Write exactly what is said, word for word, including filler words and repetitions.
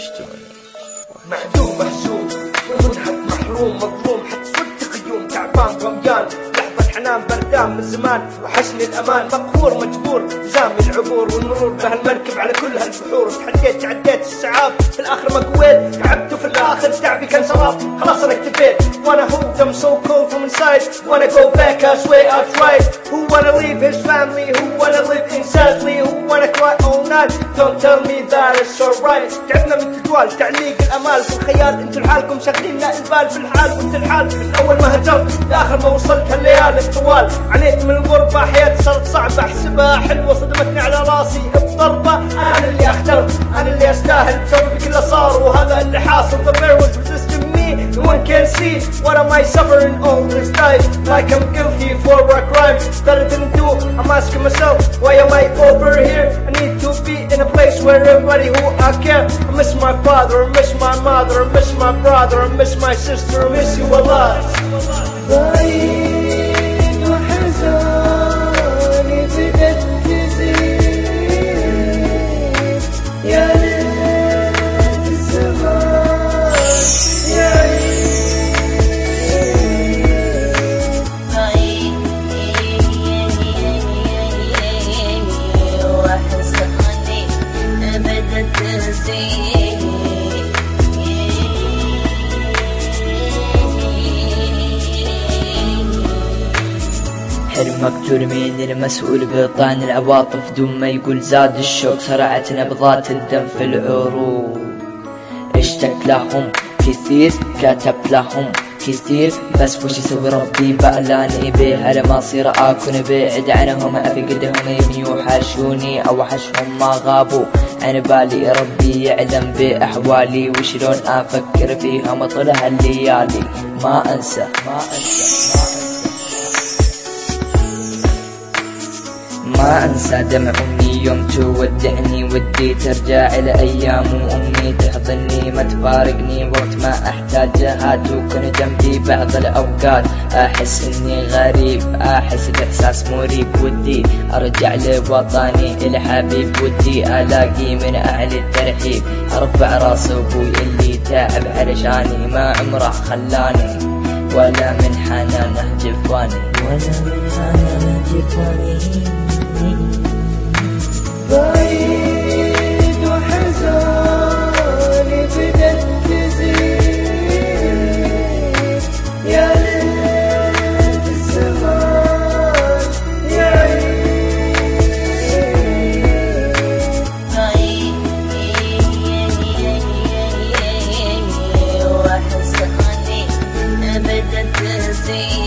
وحشتوني. معدوم محسوب ومنحت محروم مظلوم حتى صدق غيوم تعبان رميان لحظة حنان بردان من زمان وحشني الأمان مقهور مجبور زامي العبور والمرور بهالمركب على كل هالبحور تحديت تعديت السعاب في الآخر ما قويت تعبت وفي الآخر تعبي كان سراب خلاص أنا اكتفيت وأنا hooked I'm so cold from inside wanna go back I swear I tried who wanna leave his family who wanna live insanely who wanna cry all night don't tell me that it's alright تعبنا من تجوال تعليق الأمال في الخيال انتوا لحالكم شاغلين البال في الحال وانت الحال من أول ما هجرت لآخر ما وصلت هالليالي الطوال عانيت من الغربة حياتي صارت صعبة أحسبها حلوة صدمتني على راسي بضربة أنا اللي اخترت أنا اللي أستاهل بسبب كل اللي صار وهذا اللي حاصل the bear was resisting me no one can see what am I suffering all this time like I'm guilty for a crime that I didn't do I'm asking myself why am I over here I need to be in a place where everybody who I care I miss my father I miss my mother I miss my brother I miss my sister I miss you a lot بعيد وحزاني بدت تزيد يا ليت الزمان يعيد بعيد وحزاني بدت تزيد حلمك ترمين المسؤول بطعن العواطف دون ما يقول زاد الشوق سرعت نبضات الدم في العروق اشتق لهم كثير كتب لهم كثير بس وش يسوي ربي بألاني به على ما صير أكون بعيد عنهم أفقدهم يبني يوحشوني أو وحشهم ما غابوا عن بالي ربي يعلم بأحوالي وشلون أفكر فيها مطل هالليالي ما أنسى ما أنسى ما أنسى دمع أمي يوم تودعني ودي ترجع الأيام وأمي تحضني ما تفارقني وقت ما أحتاجها تكون جنبي بعض الأوقات أحس إني غريب أحس بإحساس مريب ودي أرجع لوطني الحبيب ودي ألاقي من أهل الترحيب أرفع راس أبوي اللي تعب علشاني ما عمره خلاني ولا من حنانه جفاني ولا من حنانه جفاني بعيد وحزاني بدت تزيد يا ليت الزمان يعيد بعيد وحزاني بدت تزيد